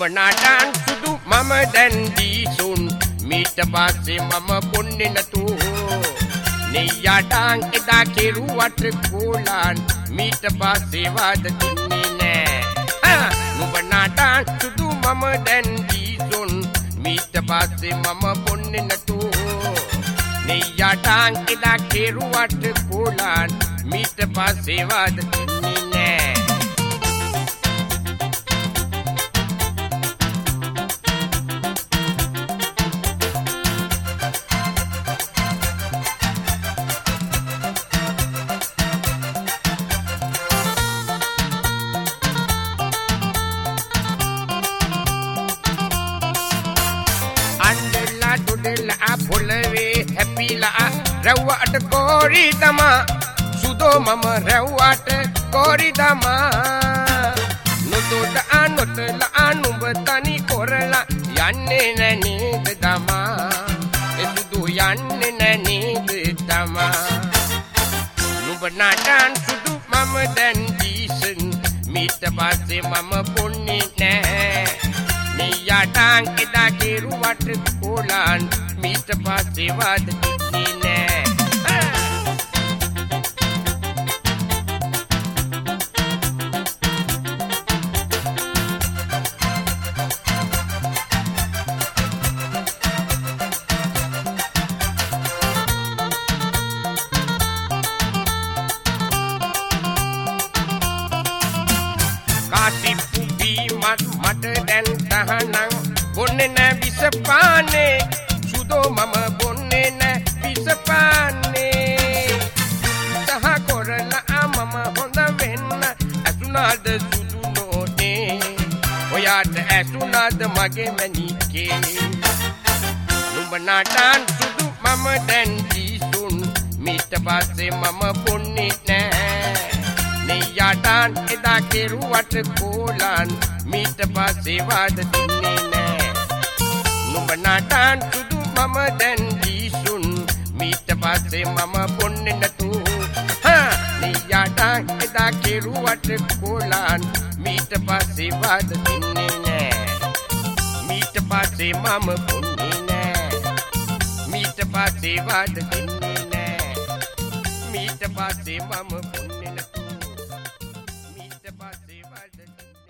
නුඹනාටන් සුදු මම දැන් දීසුන් මීට පස්සේ මම බොන්නේ නැතු නෙయ్యටන් එදා කෙරුවට කෝලන් මීට පස්සේ වාද දෙන්නේ නෑ නුඹනාටන් සුදු මම දැන් දීසුන් මීට පස්සේ මම බොන්නේ නැතු නෙయ్యටන් එදා කෙරුවට කෝලන් මීට පස්සේ වාද දෙන්නේ නෑ රැව්වට කෝරි තමා සුදෝ මම රැව්වට කෝරි තමා නොතොට අනොතලා නුඹ තනි කොරලා යන්නේ නැනේද තමා එසුදු යන්නේ නැනේද තමා නුඹ නටන් සුදු මම දැන් දීසන් මීට පස්සේ මම බොන්නේ නෑ නෙయ్యටන් එදා කෙරුවට කෝලන් මීට පස්සේ වාද දෙන්නේ නෑ කාසිප්පු බීමත් මට දැන් තහනම් බොන්නේ නෑ විසපානේ සුදෝ මම බොන්නේ නෑ විසපානේ සහ කොරලා මම හොඳ වෙන්න ඇතුණාද සුදු නෝනේ ඔයාට ඇතුණාද මගේ මැනිකේ නුඹ නටන් සුදු මම දැන් දීසුන් මීට පස්සේ මම බොන්නේ නෑ නෙయ్యටන් එදා කෙරුවට කෝලන් මීට පස්සේ වාද දෙන්නේ නෑ නුඹ නටන් සුදු මම දැන් දීසුන් මීට පස්සේ මම බොන්නේ නැතු නෙయ్యටන් එදා කෙරුවට කෝලන් මීට පස්සේ වාද දෙන්නේ නෑ මීට පස්සේ මම බොන්නේ නෑ මීට පස්සේ වාද දෙන්නේ නෑ මීට පස්සේ මම බොන්නේ නැතු මීට පස්සේ වාද දෙන්නේ